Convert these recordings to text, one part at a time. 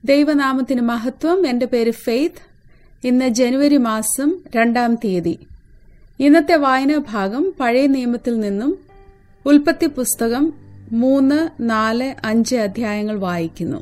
ദൈവനാമത്തിന് മഹത്വം. എന്റെ പേര് ഫെയ്ത്ത്. ഇന്ന് ജനുവരി മാസം 2-ാം തീയതി. ഇന്നത്തെ വായനാ ഭാഗം പഴയ നിയമത്തിൽ നിന്നും ഉൽപ്പത്തി പുസ്തകം 3, 4, 5 അധ്യായങ്ങൾ വായിക്കുന്നു.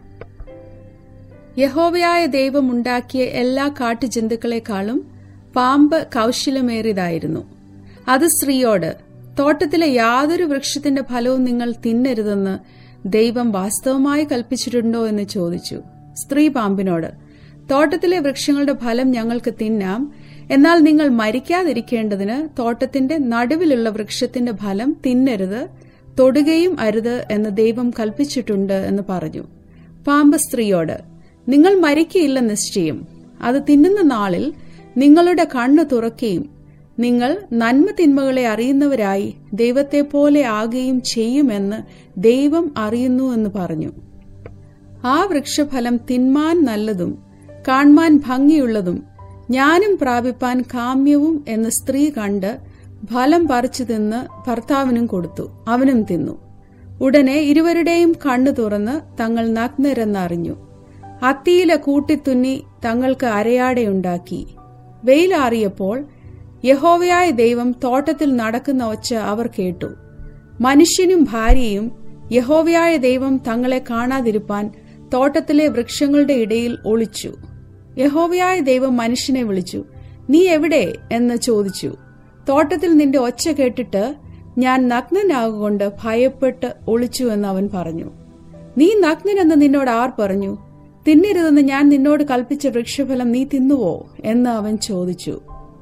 യഹോവയായ ദൈവം ഉണ്ടാക്കിയ എല്ലാ കാട്ടുജന്തുക്കളെക്കാളും പാമ്പ് കൗശലമേറിയതായിരുന്നു. അത് സ്ത്രീയോട്, തോട്ടത്തിലെ യാതൊരു വൃക്ഷത്തിന്റെ ഫലവും നിങ്ങൾ തിന്നരുതെന്ന് ദൈവം വാസ്തവമായി കൽപ്പിച്ചിട്ടുണ്ടോ എന്ന് ചോദിച്ചു. സ്ത്രീ പാമ്പിനോട്, തോട്ടത്തിലെ വൃക്ഷങ്ങളുടെ ഫലം ഞങ്ങൾക്ക് തിന്നാം, എന്നാൽ നിങ്ങൾ മരിക്കാതിരിക്കേണ്ടതിന് തോട്ടത്തിന്റെ നടുവിലുള്ള വൃക്ഷത്തിന്റെ ഫലം തിന്നരുത്, തൊടുകയും അരുത് എന്ന് ദൈവം കൽപ്പിച്ചിട്ടുണ്ട് എന്ന് പറഞ്ഞു. പാമ്പ് സ്ത്രീയോട്, നിങ്ങൾ മരിക്കയില്ല നിശ്ചയം. അത് തിന്നുന്ന നാളിൽ നിങ്ങളുടെ കണ്ണു തുറക്കുകയും നിങ്ങൾ നന്മ തിന്മകളെ അറിയുന്നവരായി ദൈവത്തെപ്പോലെ ആകുകയും ചെയ്യുമെന്ന് ദൈവം അറിയുന്നു എന്ന് പറഞ്ഞു. ആ വൃക്ഷഫലം തിന്മാൻ നല്ലതും കാൺമാൻ ഭംഗിയുള്ളതും ജ്ഞാനം പ്രാപിപ്പാൻ കാമ്യവും എന്ന് സ്ത്രീ കണ്ട് ഫലം പറിച്ചു തിന്ന് ഭർത്താവിനും കൊടുത്തു. അവനും തിന്നു. ഉടനെ ഇരുവരുടെയും കണ്ണു തുറന്ന് തങ്ങൾ നഗ്നരെന്നറിഞ്ഞു. അത്തിയില കൂട്ടിത്തുന്നി തങ്ങൾക്ക് അരയാടയുണ്ടാക്കി. വെയിലാറിയപ്പോൾ യഹോവയായ ദൈവം തോട്ടത്തിൽ നടക്കുന്ന ഒച്ച അവർ കേട്ടു. മനുഷ്യനും ഭാര്യയും യഹോവയായ ദൈവം തങ്ങളെ കാണാതിരുപ്പാൻ തോട്ടത്തിലെ വൃക്ഷങ്ങളുടെ ഇടയിൽ ഒളിച്ചു. യഹോവയായ ദൈവം മനുഷ്യനെ വിളിച്ചു. നീ എവിടെ എന്ന് ചോദിച്ചു. തോട്ടത്തിൽ നിന്റെ ഒച്ച കേട്ടിട്ട് ഞാൻ നഗ്നനാകൊണ്ട് ഭയപ്പെട്ട് ഒളിച്ചു എന്ന് അവൻ പറഞ്ഞു. നീ നഗ്നനെന്ന് നിന്നോട് ആർ പറഞ്ഞു? തിന്നരുതെന്ന് ഞാൻ നിന്നോട് കൽപ്പിച്ച വൃക്ഷഫലം നീ തിന്നുവോ എന്ന് അവൻ ചോദിച്ചു.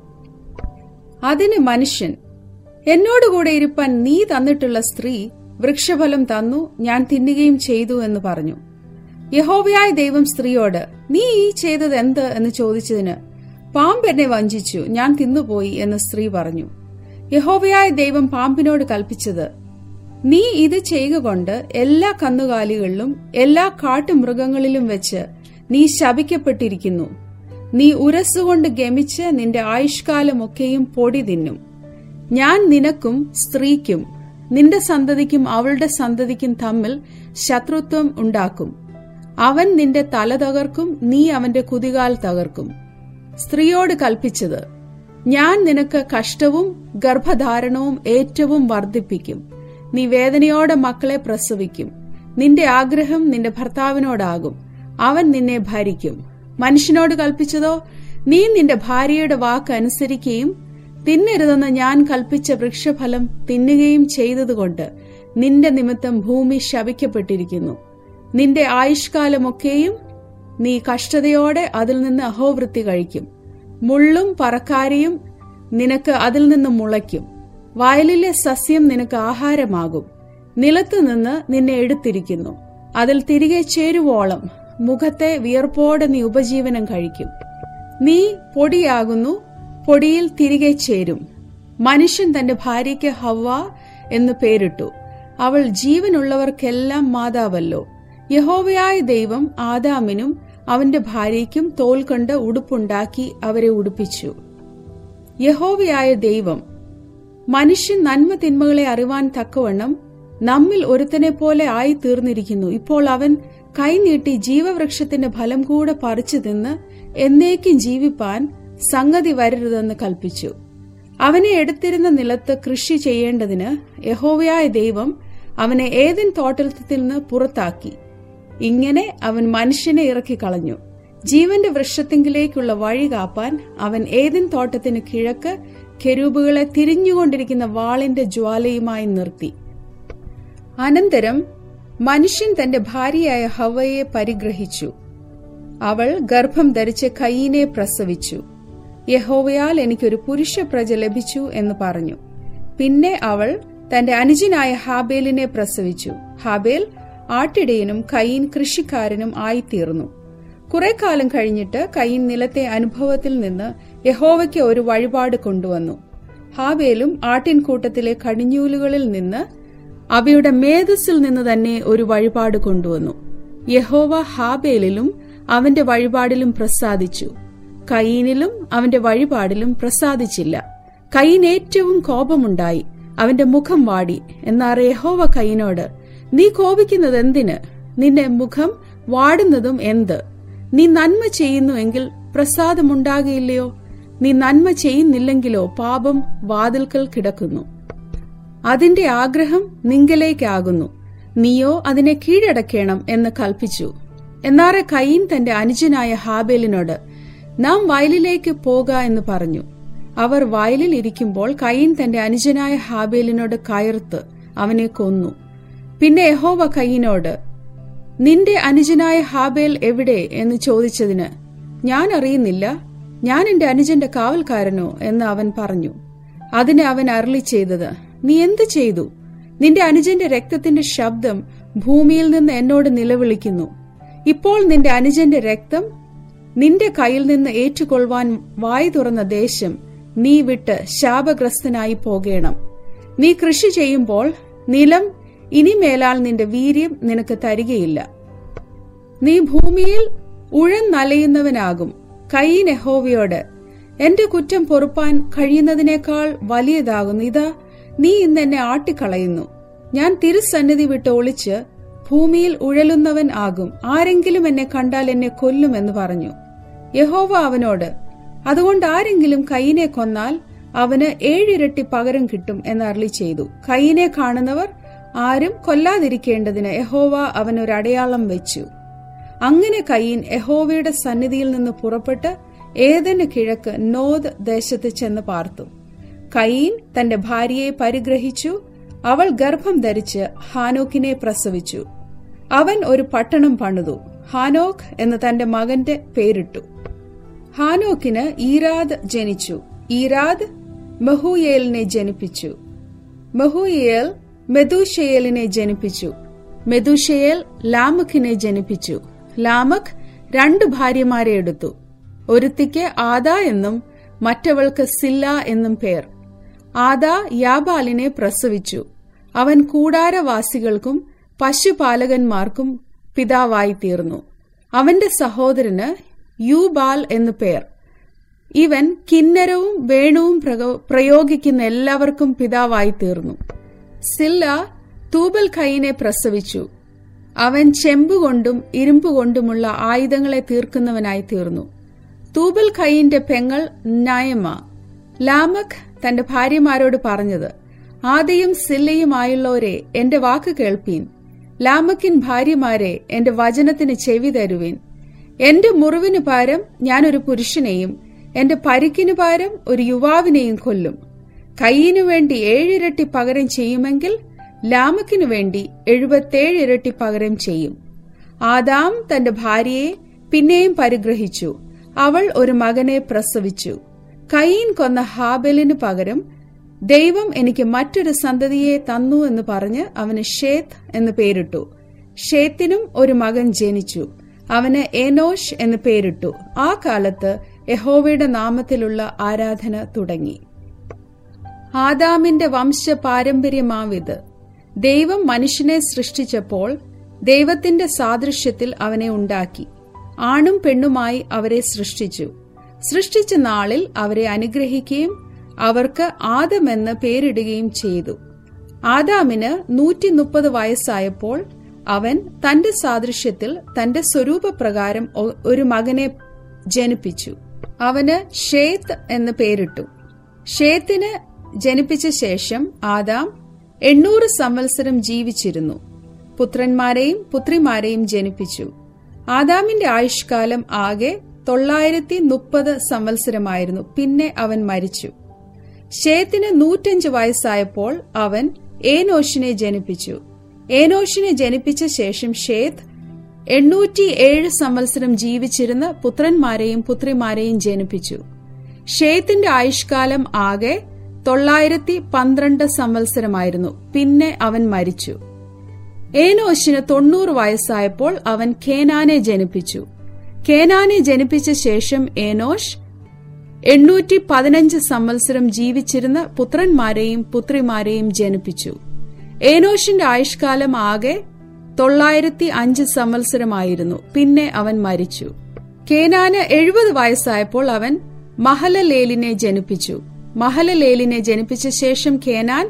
അതിന് മനുഷ്യൻ, എന്നോടുകൂടെ ഇരുപ്പാൻ നീ തന്നിട്ടുള്ള സ്ത്രീ വൃക്ഷഫലം തന്നു, ഞാൻ തിന്നുകയും ചെയ്തു എന്ന് പറഞ്ഞു. യഹോവയായ ദൈവം സ്ത്രീയോട്, നീ ഈ ചെയ്തത് എന്ത് എന്ന് ചോദിച്ചതിന്, പാമ്പ് എന്നെ വഞ്ചിച്ചു, ഞാൻ തിന്നുപോയി എന്ന് സ്ത്രീ പറഞ്ഞു. യഹോവയായ ദൈവം പാമ്പിനോട് കൽപ്പിച്ചത്, നീ ഇത് ചെയ്യുക കൊണ്ട് എല്ലാ കന്നുകാലികളിലും എല്ലാ കാട്ടുമൃഗങ്ങളിലും വെച്ച് നീ ശപിക്കപ്പെട്ടിരിക്കുന്നു. നീ ഉരസുകൊണ്ട് ഗമിച്ച് നിന്റെ ആയുഷ്കാലമൊക്കെയും പൊടി തിന്നും. ഞാൻ നിനക്കും സ്ത്രീക്കും നിന്റെ സന്തതിക്കും അവളുടെ സന്തതിക്കും തമ്മിൽ ശത്രുത്വം ഉണ്ടാക്കും. അവൻ നിന്റെ തല തകർക്കും, നീ അവന്റെ കുതികാൽ തകർക്കും. സ്ത്രീയോട് കൽപ്പിച്ചത്, ഞാൻ നിനക്ക് കഷ്ടവും ഗർഭധാരണവും ഏറ്റവും വർദ്ധിപ്പിക്കും. നീ വേദനയോടെ മക്കളെ പ്രസവിക്കും. നിന്റെ ആഗ്രഹം നിന്റെ ഭർത്താവിനോടാകും, അവൻ നിന്നെ ഭരിക്കും. മനുഷ്യനോട് കൽപ്പിച്ചതോ, നീ നിന്റെ ഭാര്യയുടെ വാക്ക് അനുസരിക്കുകയും തിന്നരുതെന്ന് ഞാൻ കൽപ്പിച്ച വൃക്ഷഫലം തിന്നുകയും ചെയ്തതുകൊണ്ട് നിന്റെ നിമിത്തം ഭൂമി ശപിക്കപ്പെട്ടിരിക്കുന്നു. നിന്റെ ആയുഷ്കാലമൊക്കെയും നീ കഷ്ടതയോടെ അതിൽ നിന്ന് അഹോവൃത്തി കഴിക്കും. മുള്ളും പറക്കാരിയും നിനക്ക് അതിൽ നിന്ന് മുളയ്ക്കും. വയലിലെ സസ്യം നിനക്ക് ആഹാരമാകും. നിലത്തുനിന്ന് നിന്നെ എടുത്തിരിക്കുന്നു. അതിൽ തിരികെ ചേരുവോളം മുഖത്തെ വിയർപ്പോടെ നീ ഉപജീവനം കഴിക്കും. നീ പൊടിയാകുന്നു, പൊടിയിൽ തിരികെ ചേരും. മനുഷ്യൻ തന്റെ ഭാര്യയ്ക്ക് ഹവ്വ എന്ന് പേരിട്ടു. അവൾ ജീവനുള്ളവർക്കെല്ലാം മാതാവല്ലോ. യഹോവയായ ദൈവം ആദാമിനും അവന്റെ ഭാര്യയ്ക്കും തോൽ കൊണ്ട് ഉടുപ്പുണ്ടാക്കി അവരെ ഉടുപ്പിച്ചു. യഹോവയായ ദൈവം, മനുഷ്യൻ നന്മ തിന്മകളെ അറിവാൻ തക്കവണ്ണം നമ്മിൽ ഒരുത്തനെ പോലെ ആയി തീർന്നിരിക്കുന്നു. ഇപ്പോൾ അവൻ കൈനീട്ടി ജീവവൃക്ഷത്തിന്റെ ഫലം കൂടെ പറിച്ചു തിന്ന് എന്നേക്കും ജീവിപ്പാൻ സംഗതി വരരുതെന്ന് കൽപ്പിച്ചു. അവനെ എടുത്തിരുന്ന നിലത്ത് കൃഷി ചെയ്യേണ്ടതിന് യഹോവയായ ദൈവം അവനെ ഏദൻ തോട്ടത്തിൽ നിന്ന് പുറത്താക്കി. ഇങ്ങനെ അവൻ മനുഷ്യനെ ഇറക്കിക്കളഞ്ഞു. ജീവന്റെ വൃക്ഷത്തിങ്കിലേക്കുള്ള വഴി കാപ്പാൻ അവൻ ഏദൻ തോട്ടത്തിന് കിഴക്ക് കെരൂബുകളെ തിരിഞ്ഞുകൊണ്ടിരിക്കുന്ന വാളിന്റെ ജ്വാലയുമായി നിർത്തി. അനന്തരം മനുഷ്യൻ തന്റെ ഭാര്യയായ ഹവ്വയെ പരിഗ്രഹിച്ചു. അവൾ ഗർഭം ധരിച്ച് കയീനെ പ്രസവിച്ചു. യഹോവയാൽ എനിക്കൊരു പുരുഷ പ്രജ ലഭിച്ചു എന്ന് പറഞ്ഞു. പിന്നെ അവൾ തന്റെ അനുജനായ ഹാബേലിനെ പ്രസവിച്ചു. ഹാബേൽ ആട്ടിടയനും കയീൻ കൃഷിക്കാരനും ആയിത്തീർന്നു. കുറെ കാലം കഴിഞ്ഞിട്ട് കയീൻ നിലത്തെ അനുഭവത്തിൽ നിന്ന് യഹോവയ്ക്ക് ഒരു വഴിപാട് കൊണ്ടുവന്നു. ഹാബേലും ആട്ടിൻകൂട്ടത്തിലെ കടിഞ്ഞൂലുകളിൽ നിന്ന് അവയുടെ മേധസ്സിൽ നിന്ന് തന്നെ ഒരു വഴിപാട് കൊണ്ടുവന്നു. യഹോവ ഹാബേലിലും അവന്റെ വഴിപാടിലും പ്രസാദിച്ചു, കയീനിലും അവന്റെ വഴിപാടിലും പ്രസാദിച്ചില്ല. കയീൻ ഏറ്റവും കോപമുണ്ടായി, അവന്റെ മുഖം വാടി. എന്നാൽ യഹോവ കയീനോട്, നീ കോപിക്കുന്നത് എന്തിന്? നിന്റെ മുഖം വാടുന്നതും എന്ത്? നീ നന്മ ചെയ്യുന്നുവെങ്കിൽ പ്രസാദമുണ്ടാകുകയില്ലയോ? നീ നന്മ ചെയ്യുന്നില്ലെങ്കിലോ പാപം വാതിൽക്കൽ കിടക്കുന്നു. അതിന്റെ ആഗ്രഹം നിങ്കലേക്കാകുന്നു, നീയോ അതിനെ കീഴടക്കണം എന്ന് കൽപ്പിച്ചു. എന്നാറെ കയീൻ തന്റെ അനുജനായ ഹാബേലിനോട്, നാം വയലിലേക്ക് പോക എന്ന് പറഞ്ഞു. അവർ വയലിൽ ഇരിക്കുമ്പോൾ കയീൻ തന്റെ അനുജനായ ഹാബേലിനോട് കയർത്ത് അവനെ കൊന്നു. പിന്നെ യഹോവ കയീനോട്, നിന്റെ അനുജനായ ഹാബേൽ എവിടെ എന്ന് ചോദിച്ചതിന്, ഞാൻ അറിയുന്നില്ല, ഞാൻ എന്റെ അനുജന്റെ കാവൽക്കാരനോ എന്ന് അവൻ പറഞ്ഞു. അതിന് അവൻ അരുളി ചെയ്തത്, നീ എന്ത് ചെയ്തു? നിന്റെ അനുജന്റെ രക്തത്തിന്റെ ശബ്ദം ഭൂമിയിൽ നിന്ന് എന്നോട് നിലവിളിക്കുന്നു. ഇപ്പോൾ നിന്റെ അനുജന്റെ രക്തം നിന്റെ കയ്യിൽ നിന്ന് ഏറ്റുകൊള്ളുവാൻ വായ് തുറന്ന ദേശം നീ വിട്ട് ശാപഗ്രസ്തനായി പോകേണം. നീ കൃഷി ചെയ്യുമ്പോൾ നിലം ഇനിമേലാൽ നിന്റെ വീര്യം നിനക്ക് തരികയില്ല. നീ ഭൂമിയിൽ ഉഴന്നലയുന്നവനാകും. കയീൻ യഹോവയോട്, എന്റെ കുറ്റം പൊറുപ്പാൻ കഴിയുന്നതിനേക്കാൾ വലിയതാകുന്നു. ഇതാ, നീ ഇന്ന് എന്നെ ആട്ടിക്കളയുന്നു. ഞാൻ തിരുസന്നിധി വിട്ട് ഒളിച്ച് ഭൂമിയിൽ ഉഴലുന്നവൻ ആകും. ആരെങ്കിലും എന്നെ കണ്ടാൽ എന്നെ കൊല്ലുമെന്ന് പറഞ്ഞു. യഹോവ അവനോട്, അതുകൊണ്ട് ആരെങ്കിലും കയീനെ കൊന്നാൽ അവന് 7 ഇരട്ടി പകരം കിട്ടും എന്ന് അരുളി ചെയ്തു. കയീനെ കാണുന്നവർ ആരും കൊല്ലാതിരിക്കേണ്ടതിന് യഹോവ അവനൊരടയാളം വെച്ചു. അങ്ങനെ കയീൻ യഹോവയുടെ സന്നിധിയിൽ നിന്ന് പുറപ്പെട്ട് ഏദന് കിഴക്ക് നോദ് ദേശത്ത് ചെന്ന് പാർത്തു. കയീൻ തന്റെ ഭാര്യയെ പരിഗ്രഹിച്ചു. അവൾ ഗർഭം ധരിച്ച് ഹാനോക്കിനെ പ്രസവിച്ചു. അവൻ ഒരു പട്ടണം പണിതു, ഹാനോക്ക് എന്ന് തന്റെ മകന്റെ പേരിട്ടു. ഹാനോക്കിന് ഈരാദ് ജനിച്ചു. ഈരാദ് മെഹൂയേലിനെ ജനിപ്പിച്ചു. മെഹൂയേൽ മെഥൂശയേലിനെ ജനിപ്പിച്ചു. മെഥൂശയേൽ ലാമക്കിനെ ജനിപ്പിച്ചു. ലാമക് 2 ഭാര്യമാരെ എടുത്തു. ഒരുത്തിക്ക് ആദാ എന്നും മറ്റവൾക്ക് സില്ല എന്നും പേർ. ആദാ യാബാലിനെ പ്രസവിച്ചു. അവൻ കൂടാരവാസികൾക്കും പശുപാലകന്മാർക്കും പിതാവായി തീർന്നു. അവന്റെ സഹോദരന് യൂബാൽ എന്നു പേർ. ഇവൻ കിന്നരവും വേണുവും പ്രയോഗിക്കുന്ന എല്ലാവർക്കും പിതാവായി തീർന്നു. സില്ല തൂബൽ കയീനെ പ്രസവിച്ചു. അവൻ ചെമ്പുകൊണ്ടും ഇരുമ്പുകൊണ്ടുമുള്ള ആയുധങ്ങളെ തീർക്കുന്നവനായി തീർന്നു. തൂബൽ കയീന്റെ പെങ്ങൾ നയമ. ലാമക് തന്റെ ഭാര്യമാരോട് പറഞ്ഞത്, ആദയും സില്ലയുമായുള്ളവരെ എന്റെ വാക്ക് കേൾപ്പീൻ. ലാമക്കിൻ ഭാര്യമാരെ എന്റെ വചനത്തിന് ചെവി തരുവീൻ. എന്റെ മുറിവിന് പകരം ഞാനൊരു പുരുഷനെയും എന്റെ പരിക്കിനു പകരം ഒരു യുവാവിനെയും കൊല്ലും. കയീനു വേണ്ടി 7 ഇരട്ടി പകരം ചെയ്യുമെങ്കിൽ ലാമക്കിനു വേണ്ടി 77 ഇരട്ടി പകരം ചെയ്യും. ആദാം തന്റെ ഭാര്യയെ പിന്നെയും പരിഗ്രഹിച്ചു. അവൾ ഒരു മകനെ പ്രസവിച്ചു. കയീൻ കൊന്ന ഹാബെലിനു പകരം ദൈവം എനിക്ക് മറ്റൊരു സന്തതിയെ തന്നു എന്ന് പറഞ്ഞ് അവന് ഷേത്ത് എന്ന് പേരിട്ടു. ഷേത്തിനും ഒരു മകൻ ജനിച്ചു. അവന് ഏനോഷ് എന്ന് പേരിട്ടു. ആ കാലത്ത് യഹോവയുടെ നാമത്തിലുള്ള ആരാധന തുടങ്ങി. ആദാമിന്റെ വംശ പാരമ്പര്യമാവിത്. ദൈവം മനുഷ്യനെ സൃഷ്ടിച്ചപ്പോൾ ദൈവത്തിന്റെ സാദൃശ്യത്തിൽ അവനെ ഉണ്ടാക്കി. ആണും പെണ്ണുമായി അവരെ സൃഷ്ടിച്ചു. സൃഷ്ടിച്ച നാളിൽ അവരെ അനുഗ്രഹിക്കുകയും അവർക്ക് ആദമെന്ന് പേരിടുകയും ചെയ്തു. ആദാമിന് 130 വയസ്സായപ്പോൾ അവൻ തന്റെ സാദൃശ്യത്തിൽ തന്റെ സ്വരൂപപ്രകാരം ഒരു മകനെ ജനിപ്പിച്ചു. അവന് ഷേത്ത് എന്ന് പേരിട്ടു. ഷേത്തിന് ജനിപ്പിച്ച ശേഷം ആദാം 800 സംവത്സരം ജീവിച്ചിരുന്നു. പുത്രന്മാരെയും പുത്രിമാരെയും ജനിപ്പിച്ചു. ആദാമിന്റെ ആയുഷ്കാലം ആകെ 930 സംവത്സരമായിരുന്നു. പിന്നെ അവൻ മരിച്ചു. ഷേത്തിന് 105 വയസ്സായപ്പോൾ അവൻ ഏനോഷിനെ ജനിപ്പിച്ചു. ഏനോഷിനെ ജനിപ്പിച്ച ശേഷം ഷേത്ത് 807 സംവത്സരം ജീവിച്ചിരുന്ന പുത്രന്മാരെയും പുത്രിമാരെയും ജനിപ്പിച്ചു. ഷേത്തിന്റെ ആയുഷ്കാലം ആകെ 912 സംവത്സരമായിരുന്നു. പിന്നെ അവൻ മരിച്ചു. ഏനോഷിന് 90 വയസ്സായപ്പോൾ അവൻ കേനാനെ ജനിപ്പിച്ചു. കേനാനെ ജനിപ്പിച്ച ശേഷം ഏനോഷ് 815 സംവത്സരം ജീവിച്ചിരുന്ന പുത്രന്മാരെയും പുത്രിമാരെയും ജനിപ്പിച്ചു. ഏനോഷിന്റെ ആയുഷ്കാലം ആകെ 905 സംവത്സരമായിരുന്നു. പിന്നെ അവൻ മരിച്ചു. കേനാന് 70 വയസ്സായപ്പോൾ അവൻ മഹലലേലിനെ ജനിപ്പിച്ചു. മഹലലേലിനെ ജനിപ്പിച്ച ശേഷം കേനാൻ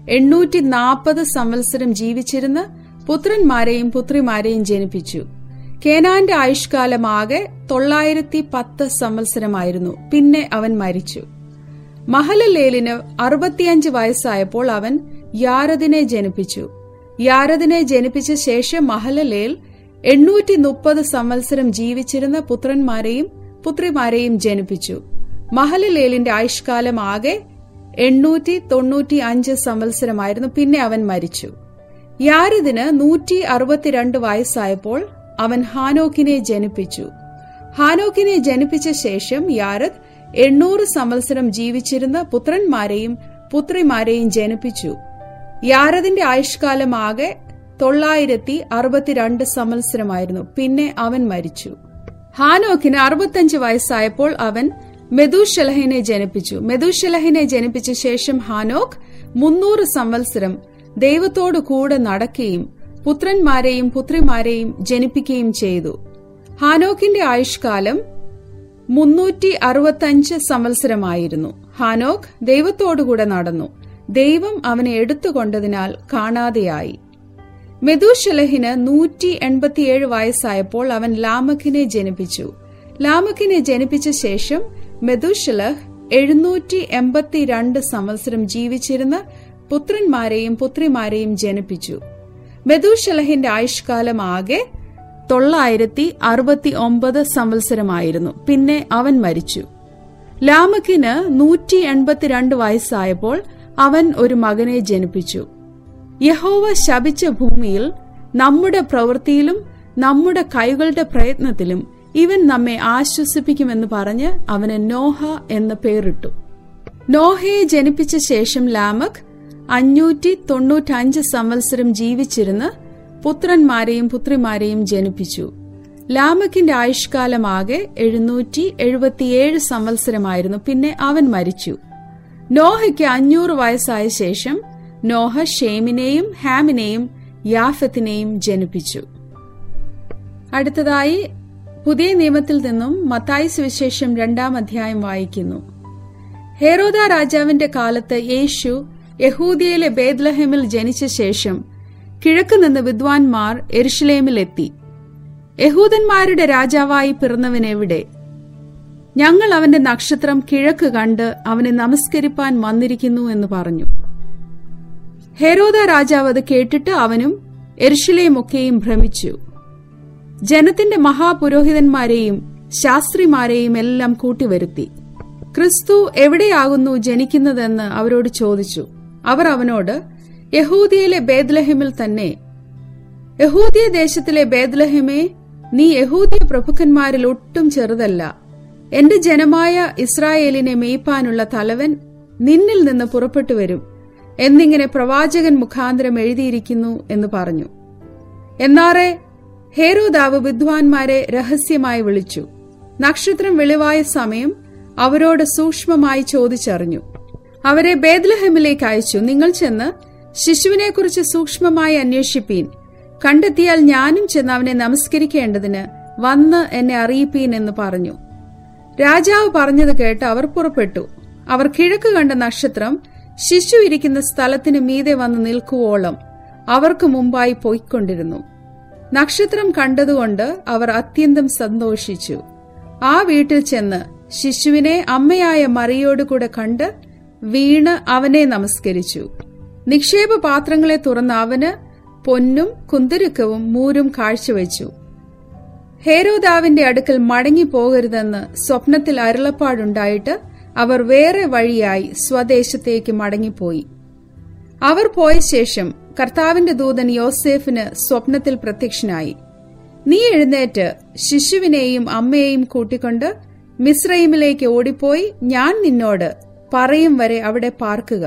840 സംവത്സരം ജീവിച്ചിരുന്ന പുത്രന്മാരെയും പുത്രിമാരെയും ജനിപ്പിച്ചു. കേനാന്റെ ആയുഷ്കാലമാകെ 910 സംവത്സരമായിരുന്നു. പിന്നെ അവൻ മരിച്ചു. മഹലലേലിന് 65 വയസ്സായപ്പോൾ അവൻ യാരദിനെ ജനിപ്പിച്ചു. യാരദിനെ ജനിപ്പിച്ച ശേഷം മഹലലേൽ 830 സംവത്സരം ജീവിച്ചിരുന്ന പുത്രന്മാരെയും പുത്രിമാരെയും ജനിപ്പിച്ചു. മഹലലേലിന്റെ ആയുഷ്കാലം ആകെ 895 സംവത്സരമായിരുന്നു. പിന്നെ അവൻ മരിച്ചു. യാരദിന് 162 വയസ്സായപ്പോൾ അവൻ ഹാനോക്കിനെ ജനിപ്പിച്ചു. ഹാനോക്കിനെ ജനിപ്പിച്ച ശേഷം യാരദ് 800 സംവത്സരം ജീവിച്ചിരുന്ന പുത്രന്മാരെയും പുത്രിമാരെയും ജനിപ്പിച്ചു. യാരദിന്റെ ആയുഷ്കാലം ആകെ 962 സംവത്സരമായിരുന്നു. പിന്നെ അവൻ മരിച്ചു. ഹാനോക്കിന് 65 വയസ്സായപ്പോൾ അവൻ മെതൂശലഹിനെ ജനിപ്പിച്ചു. മെതൂശലഹിനെ ജനിപ്പിച്ച ശേഷം ഹാനോക്ക് 300 സംവത്സരം ദൈവത്തോടു കൂടെ നടക്കുകയും പുത്രന്മാരെയും പുത്രിമാരെയും ജനിപ്പിക്കുകയും ചെയ്തു. ഹാനോക്കിന്റെ ആയുഷ്കാലം 365 സംവത്സരമായിരുന്നു. ഹാനോക്ക് ദൈവത്തോടുകൂടെ നടന്നു. ദൈവം അവനെ എടുത്തുകൊണ്ടതിനാൽ കാണാതെയായി. മെതൂശലഹിന് 187 വയസ്സായപ്പോൾ അവൻ ലാമക്കിനെ ജനിപ്പിച്ചു. ലാമക്കിനെ ജനിപ്പിച്ച ശേഷം മെതൂശലഹ് 782 സംവത്സരം ജീവിച്ചിരുന്ന പുത്രന്മാരെയും പുത്രിമാരെയും ജനിപ്പിച്ചു. മെതൂശലഹിന്റെ ആയുഷ്കാലം ആകെ 969 സംവത്സരമായിരുന്നു. പിന്നെ അവൻ മരിച്ചു. ലാമക്കിന് 182 വയസ്സായപ്പോൾ അവൻ ഒരു മകനെ ജനിപ്പിച്ചു. യഹോവ ശപിച്ച ഭൂമിയിൽ നമ്മുടെ പ്രവൃത്തിയിലും നമ്മുടെ കൈകളുടെ പ്രയത്നത്തിലും ഇവൻ നമ്മെ ആശ്വസിപ്പിക്കുമെന്ന് പറഞ്ഞ് അവന് നോഹ എന്ന പേരിട്ടു. നോഹയെ ജനിപ്പിച്ച ശേഷം ലാമക് 595 സംവത്സരം ജീവിച്ചിരുന്ന് പുത്രന്മാരെയും പുത്രിമാരെയും ജനിപ്പിച്ചു. ലാമക്കിന്റെ ആയുഷ്കാലമാകെ 777 സംവത്സരമായിരുന്നു. പിന്നെ അവൻ മരിച്ചു. നോഹയ്ക്ക് 500 വയസ്സായ ശേഷം നോഹ ഷേമിനെയും ഹാമിനെയും യാഫത്തിനെയും ജനിപ്പിച്ചു. അടുത്തതായി പുതിയ നിയമത്തിൽ നിന്നും മത്തായി സുവിശേഷം 2-ാം അധ്യായം വായിക്കുന്നു. ഹെരോദ രാജാവിന്റെ കാലത്ത് യേശു യഹൂദിയയിലെ ബേത്ലഹേമിൽ ജനിച്ച ശേഷം കിഴക്ക് നിന്ന് വിദ്വാൻമാർ യെരുശലേമിലെത്തി. യഹൂദന്മാരുടെ രാജാവായി പിറന്നവനെവിടെ? ഞങ്ങൾ അവന്റെ നക്ഷത്രം കിഴക്ക് കണ്ട് അവനെ നമസ്കരിപ്പാൻ വന്നിരിക്കുന്നു എന്ന് പറഞ്ഞു. ഹെരോദ രാജാവ് അത് കേട്ടിട്ട് അവനും യെരുശലേമൊക്കെയും ഭ്രമിച്ചു. ജനത്തിന്റെ മഹാപുരോഹിതന്മാരെയും ശാസ്ത്രിമാരെയും എല്ലാം കൂട്ടിവരുത്തി. ക്രിസ്തു എവിടെയാകുന്നു ജനിക്കുന്നതെന്ന് അവരോട് ചോദിച്ചു. അവർ അവനോട്, യഹൂദിയയിലെ ബേത്ലഹേമിൽ തന്നെ. യഹൂദിയ ദേശത്തിലെ ബേത്ലഹേമേ, നീ യഹൂദിയ പ്രഭുക്കന്മാരിൽ ഒട്ടും ചെറുതല്ല. എന്റെ ജനമായ ഇസ്രായേലിനെ മേയ്പാനുള്ള തലവൻ നിന്നിൽ നിന്ന് പുറപ്പെട്ടു വരും എന്നിങ്ങനെ പ്രവാചകൻ മുഖാന്തരം എഴുതിയിരിക്കുന്നു എന്ന് പറഞ്ഞു. എന്നാറെ ഹേരോദാവ് വിദ്വാൻമാരെ രഹസ്യമായി വിളിച്ചു. നക്ഷത്രം വെളിവായ സമയം അവരോട് സൂക്ഷ്മമായി ചോദിച്ചറിഞ്ഞു. അവരെ ബേത്ലഹേമിലേക്ക് അയച്ചു. നിങ്ങൾ ചെന്ന് ശിശുവിനെക്കുറിച്ച് സൂക്ഷ്മമായി അന്വേഷിപ്പീൻ. കണ്ടെത്തിയാൽ ഞാനും ചെന്ന് അവനെ നമസ്കരിക്കേണ്ടതിന് വന്ന് എന്നെ അറിയിപ്പീൻ എന്ന് പറഞ്ഞു. രാജാവ് പറഞ്ഞത് കേട്ട് അവർ പുറപ്പെട്ടു. അവർ കിഴക്ക് കണ്ട നക്ഷത്രം ശിശു ഇരിക്കുന്ന സ്ഥലത്തിന് മീതെ വന്ന് നിൽക്കുവോളം അവർക്ക് മുമ്പായി പോയിക്കൊണ്ടിരുന്നു. നക്ഷത്രം കണ്ടതുകൊണ്ട് അവർ അത്യന്തം സന്തോഷിച്ചു. ആ വീട്ടിൽ ചെന്ന് ശിശുവിനെ അമ്മയായ മറിയോടുകൂടെ കണ്ട് വീണ് അവനെ നമസ്കരിച്ചു. നിക്ഷേപ പാത്രങ്ങളെ തുറന്ന് അവന് പൊന്നും കുന്തുരുക്കവും മൂരും കാഴ്ചവെച്ചു. ഹേരോദാവിന്റെ അടുക്കൽ മടങ്ങിപ്പോകരുതെന്ന് സ്വപ്നത്തിൽ അരുളപ്പാടുണ്ടായിട്ട് അവർ വേറെ വഴിയായി സ്വദേശത്തേക്ക് മടങ്ങിപ്പോയി. അവർ പോയ ശേഷം കർത്താവിന്റെ ദൂതൻ യോസേഫിന് സ്വപ്നത്തിൽ പ്രത്യക്ഷനായി. നീ എഴുന്നേറ്റ് ശിശുവിനെയും അമ്മയെയും കൂട്ടിക്കൊണ്ട് മിസ്രയീമിലേക്ക് ഓടിപ്പോയി ഞാൻ നിന്നോട് പറയും വരെ അവിടെ പാർക്കുക.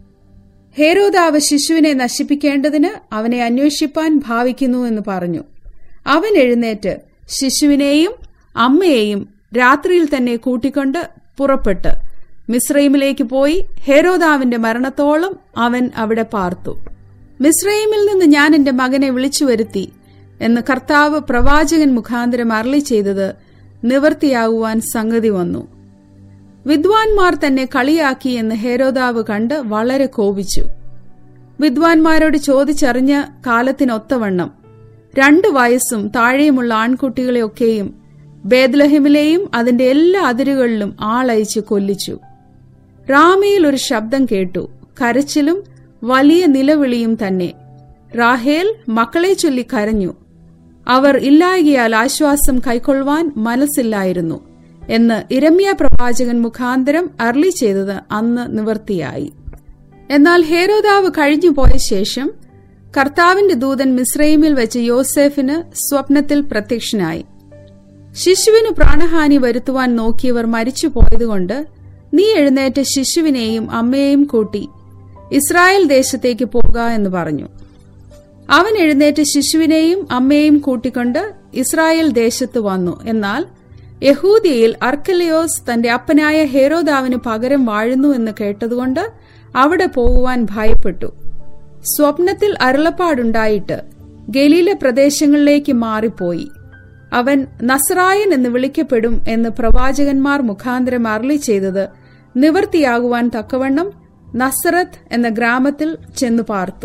ഹേരോദാവ് ശിശുവിനെ നശിപ്പിക്കേണ്ടതിന് അവനെ അന്വേഷിപ്പാൻ ഭാവിക്കുന്നു എന്ന് പറഞ്ഞു. അവൻ എഴുന്നേറ്റ് ശിശുവിനെയും അമ്മയെയും രാത്രിയിൽ തന്നെ കൂട്ടിക്കൊണ്ട് പുറപ്പെട്ട് മിസ്രയീമിലേക്ക് പോയി ഹേരോദാവിന്റെ മരണത്തോളം അവൻ അവിടെ പാർത്തു. മിസ്രയീമിൽ നിന്ന് ഞാൻ എന്റെ മകനെ വിളിച്ചു വരുത്തി എന്ന് കർത്താവ് പ്രവാചകൻ മുഖാന്തരം അരുളി ചെയ്തത് നിവൃത്തിയാകുവാൻ സംഗതി വന്നു. വിദ്വാൻമാർ തന്നെ കളിയാക്കി എന്ന് ഹേരോദാവ് കണ്ട് വളരെ കോപിച്ചു. വിദ്വാൻമാരോട് ചോദിച്ചറിഞ്ഞ കാലത്തിനൊത്തവണ്ണം 2 വയസ്സും താഴെയുമുള്ള ആൺകുട്ടികളെയൊക്കെയും ബേത്ലഹേമിലെയും അതിന്റെ എല്ലാ അതിരുകളിലും ആളയച്ച് കൊല്ലിച്ചു. റാമയിൽ ഒരു ശബ്ദം കേട്ടു, കരച്ചിലും വലിയ നിലവിളിയും തന്നെ. റാഹേൽ മക്കളെ ചൊല്ലി കരഞ്ഞു. അവർ ഇല്ലായ്കയാൽ ആശ്വാസം കൈക്കൊള്ളുവാൻ മനസ്സില്ലായിരുന്നു എന്ന് യിരെമ്യാ പ്രവാചകൻ മുഖാന്തരം അരുളി ചെയ്തത് അന്ന് നിവൃത്തിയായി. എന്നാൽ ഹേരോദാവ് കഴിഞ്ഞുപോയ ശേഷം കർത്താവിന്റെ ദൂതൻ മിസ്രയീമിൽ വെച്ച് യോസേഫിന് സ്വപ്നത്തിൽ പ്രത്യക്ഷനായി. ശിശുവിന് പ്രാണഹാനി വരുത്തുവാൻ നോക്കിയവർ മരിച്ചുപോയതുകൊണ്ട് നീ എഴുന്നേറ്റ് ശിശുവിനെയും അമ്മയെയും കൂട്ടി ഇസ്രായേൽ ദേശത്തേക്ക് പോകുക എന്ന് പറഞ്ഞു. അവൻ എഴുന്നേറ്റ് ശിശുവിനെയും അമ്മയെയും കൂട്ടിക്കൊണ്ട് ഇസ്രായേൽ ദേശത്ത് വന്നു. എന്നാൽ യഹൂദിയയിൽ അർക്കലയോസ് തന്റെ അപ്പനായ ഹേരോദാവിന് പകരം വാഴുന്നു എന്ന് കേട്ടതുകൊണ്ട് അവിടെ പോകുവാൻ ഭയപ്പെട്ടു. സ്വപ്നത്തിൽ അരുളപ്പാടുണ്ടായിട്ട് ഗലീല പ്രദേശങ്ങളിലേക്ക് മാറിപ്പോയി. അവൻ നസ്രായൻ എന്ന് വിളിക്കപ്പെടും എന്ന് പ്രവാചകന്മാർ മുഖാന്തരം അരുളി ചെയ്തത് നിവൃത്തിയാകുവാൻ തക്കവണ്ണം നസറത്ത് എന്ന ഗ്രാമത്തിൽ ചെന്നു പാർത്തു.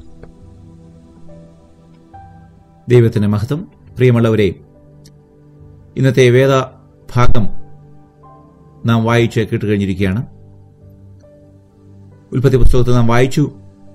ദൈവത്തിന്റെ മഹത്വം. പ്രിയമുള്ളവരെ, ഇന്നത്തെ വേദഭാഗം നാം വായിച്ച് കേട്ടുകഴിഞ്ഞിരിക്കുകയാണ്. ഉൽപ്പത്തി പുസ്തകത്തിൽ നാം വായിച്ചു,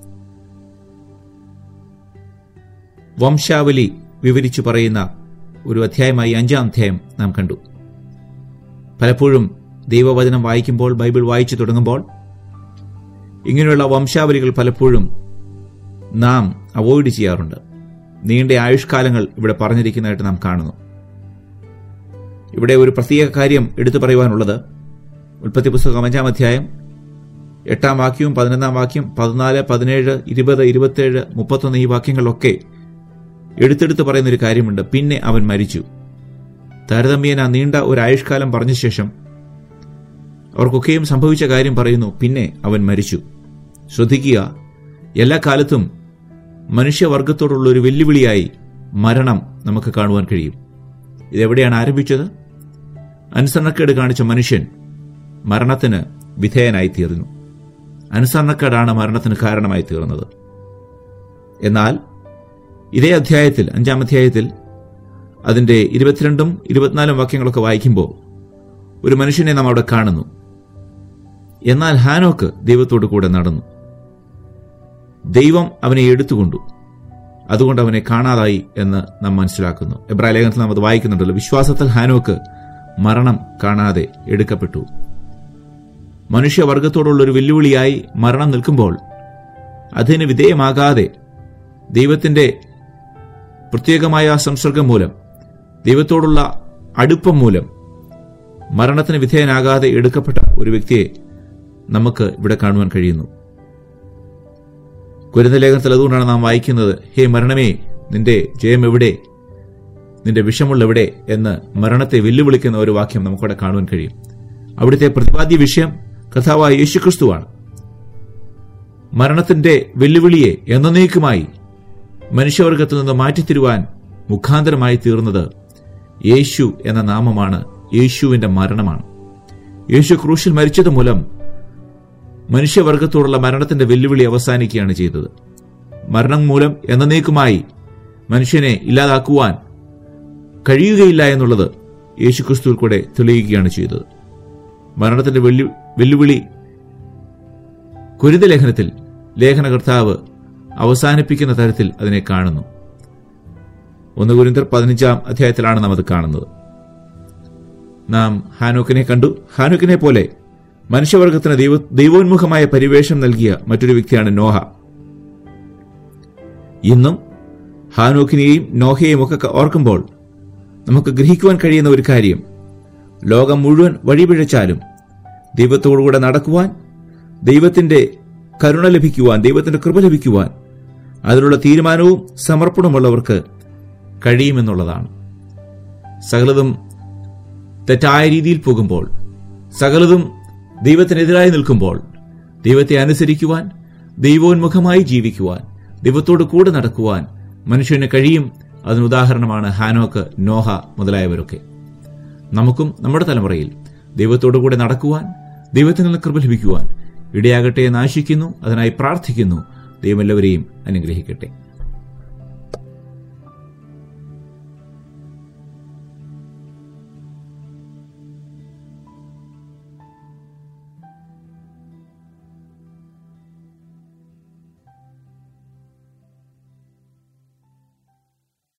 വംശാവലി വിവരിച്ചു പറയുന്ന ഒരു അധ്യായമായി 5-ാം അധ്യായം നാം കണ്ടു. പലപ്പോഴും ദൈവവചനം വായിക്കുമ്പോൾ, ബൈബിൾ വായിച്ചു തുടങ്ങുമ്പോൾ ഇങ്ങനെയുള്ള വംശാവലികൾ പലപ്പോഴും നാം അവോയ്ഡ് ചെയ്യാറുണ്ട്. നീണ്ട ആയുഷ്കാലങ്ങൾ ഇവിടെ പറഞ്ഞിരിക്കുന്നതായിട്ട് നാം കാണുന്നു. ഇവിടെ ഒരു പ്രത്യേക കാര്യം എടുത്തു പറയുവാനുള്ളത്, ഉൽപ്പത്തി പുസ്തകം 5-ാം അധ്യായം 8-ാം വാക്യവും 11-ാം വാക്യം, 14, 17, 20, 27, 31 ഈ വാക്യങ്ങളിലൊക്കെ എടുത്തെടുത്ത് പറയുന്നൊരു കാര്യമുണ്ട്. പിന്നെ അവൻ മരിച്ചു. താരതമ്യേന നീണ്ട ഒരു ആയുഷ്കാലം പറഞ്ഞ ശേഷം അവർക്കൊക്കെയും സംഭവിച്ച കാര്യം പറയുന്നു, പിന്നെ അവൻ മരിച്ചു. ശ്രദ്ധിക്കുക, എല്ലാ കാലത്തും മനുഷ്യവർഗത്തോടുള്ള ഒരു വെല്ലുവിളിയായി മരണം നമുക്ക് കാണുവാൻ കഴിയും. ഇതെവിടെയാണ് ആരംഭിച്ചത്? അനുസരണക്കേട് കാണിച്ച മനുഷ്യൻ മരണത്തിന് വിധേയനായിത്തീർന്നു. അനുസരണക്കേടാണ് മരണത്തിന് കാരണമായി തീർന്നത്. എന്നാൽ ഇതേ അധ്യായത്തിൽ, 5-ാം അധ്യായത്തിൽ അതിന്റെ 22-ഉം 24-ഉം വാക്യങ്ങളൊക്കെ വായിക്കുമ്പോൾ ഒരു മനുഷ്യനെ നാം അവിടെ കാണുന്നു. എന്നാൽ ഹാനോക്ക് ദൈവത്തോടു കൂടെ നടന്നു. ദൈവം അവനെ എടുത്തുകൊണ്ടു, അതുകൊണ്ട് അവനെ കാണാതായി എന്ന് നാം മനസ്സിലാക്കുന്നു. എബ്രായ ലേഖനത്തിൽ നാം അത് വായിക്കുന്നുണ്ടല്ലോ. വിശ്വാസത്തിൽ ഹാനോക്ക് മരണം കാണാതെ എടുക്കപ്പെട്ടു. മനുഷ്യവർഗത്തോടുള്ളൊരു വെല്ലുവിളിയായി മരണം നിൽക്കുമ്പോൾ അതിന് വിധേയമാകാതെ ദൈവത്തിന്റെ പ്രത്യേകമായ സംസർഗം മൂലം, ദൈവത്തോടുള്ള അടുപ്പം മൂലം മരണത്തിന് വിധേയനാകാതെ എടുക്കപ്പെട്ട ഒരു വ്യക്തിയെ നമുക്ക് ഇവിടെ കാണുവാൻ കഴിയുന്നു. കൊരിന്ത്യർ ലേഖനത്തിൽ അതുകൊണ്ടാണ് നാം വായിക്കുന്നത്, ഹേ മരണമേ, നിന്റെ ജയം എവിടെ, നിന്റെ വിഷമുള്ള എവിടെ എന്ന് മരണത്തെ വെല്ലുവിളിക്കുന്ന ഒരു വാക്യം നമുക്കവിടെ കാണുവാൻ കഴിയും. അവിടുത്തെ പ്രതിപാദ്യ വിഷയം കർത്താവായ യേശുക്രിസ്തുവാണ്. മരണത്തിന്റെ വെല്ലുവിളിയെ എന്നേക്കുമായി മനുഷ്യവർഗത്തിൽ നിന്ന് മാറ്റിത്തരുവാൻ മുഖാന്തരമായി തീർന്നത് യേശു എന്ന നാമമാണ്, യേശുവിന്റെ മരണമാണ്. യേശു ക്രൂശിൽ മരിച്ചത് മൂലം മനുഷ്യവർഗത്തോടുള്ള മരണത്തിന്റെ വെല്ലുവിളി അവസാനിക്കുകയാണ് ചെയ്തത്. മരണം മൂലം എന്നേക്കുമായി മനുഷ്യനെ ഇല്ലാതാക്കുവാൻ കഴിയുകയില്ല എന്നുള്ളത് യേശുക്രിസ്തുവിൽ കൂടെ തെളിയിക്കുകയാണ് ചെയ്തത്. മരണത്തിന്റെ വെല്ലുവിളി കൊരിന്ത്യർ ലേഖനത്തിൽ ലേഖനകർത്താവ് അവസാനിപ്പിക്കുന്ന തരത്തിൽ അതിനെ കാണുന്നു. 1 കൊരിന്ത്യർ 15-ാം അധ്യായത്തിലാണ് നാം അത് കാണുന്നത്. നാം ഹാനോക്കിനെ കണ്ടു. ഹാനോക്കിനെ പോലെ മനുഷ്യവർഗത്തിന് ദൈവോന്മുഖമായ പരിവേഷം നൽകിയ മറ്റൊരു വ്യക്തിയാണ് നോഹ. ഇന്നും ഹാനോക്കിനെയും നോഹയെയും ഒക്കെ ഓർക്കുമ്പോൾ നമുക്ക് ഗ്രഹിക്കുവാൻ കഴിയുന്ന ഒരു കാര്യം, ലോകം മുഴുവൻ വഴിപിഴച്ചാലും ദൈവത്തോടുകൂടെ നടക്കുവാൻ, ദൈവത്തിന്റെ കരുണ ലഭിക്കുവാൻ, ദൈവത്തിന്റെ കൃപ ലഭിക്കുവാൻ അതിനുള്ള തീരുമാനവും സമർപ്പണമുള്ളവർക്ക് കഴിയുമെന്നുള്ളതാണ്. സകലതും തെറ്റായ രീതിയിൽ പോകുമ്പോൾ, സകലതും ദൈവത്തിനെതിരായി നിൽക്കുമ്പോൾ ദൈവത്തെ അനുസരിക്കുവാൻ, ദൈവോന്മുഖമായി ജീവിക്കുവാൻ, ദൈവത്തോട് കൂടെ നടക്കുവാൻ മനുഷ്യന് കഴിയും. അതിനുദാഹരണമാണ് ഹാനോക്ക്, നോഹ മുതലായവരൊക്കെ. നമുക്കും നമ്മുടെ തലമുറയിൽ ദൈവത്തോടു കൂടെ നടക്കുവാൻ, ദൈവത്തിൽ നിന്ന് കൃപ ലഭിക്കുവാൻ ഇടയാകട്ടെ എന്ന് ആശിക്കുന്നു. അതിനായി പ്രാർത്ഥിക്കുന്നു. ദൈവം എല്ലാവരെയും അനുഗ്രഹിക്കട്ടെ.